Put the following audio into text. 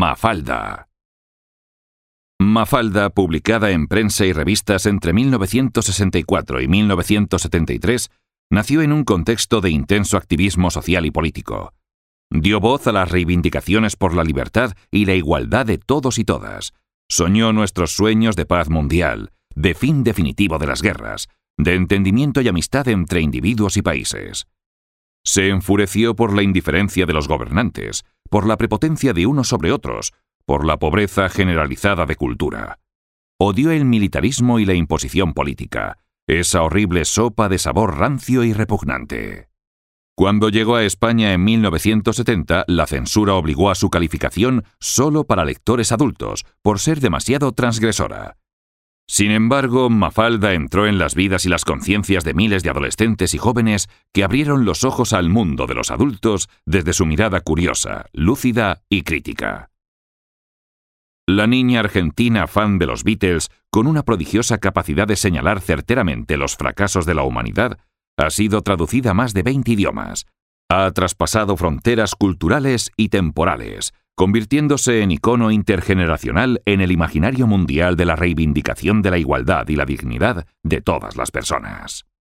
Mafalda. Mafalda, publicada en prensa y revistas entre 1964 y 1973, nació en un contexto de intenso activismo social y político. Dio voz a las reivindicaciones por la libertad y la igualdad de todos y todas. Soñó nuestros sueños de paz mundial, de fin definitivo de las guerras, de entendimiento y amistad entre individuos y países. Se enfureció por la indiferencia de los gobernantes, por la prepotencia de unos sobre otros, por la pobreza generalizada de cultura. Odió el militarismo y la imposición política, esa horrible sopa de sabor rancio y repugnante. Cuando llegó a España en 1970, la censura obligó a su calificación solo para lectores adultos, por ser demasiado transgresora. Sin embargo, Mafalda entró en las vidas y las conciencias de miles de adolescentes y jóvenes que abrieron los ojos al mundo de los adultos desde su mirada curiosa, lúcida y crítica. La niña argentina fan de los Beatles, con una prodigiosa capacidad de señalar certeramente los fracasos de la humanidad, ha sido traducida a más de 20 idiomas. Ha traspasado fronteras culturales y temporales, convirtiéndose en icono intergeneracional en el imaginario mundial de la reivindicación de la igualdad y la dignidad de todas las personas.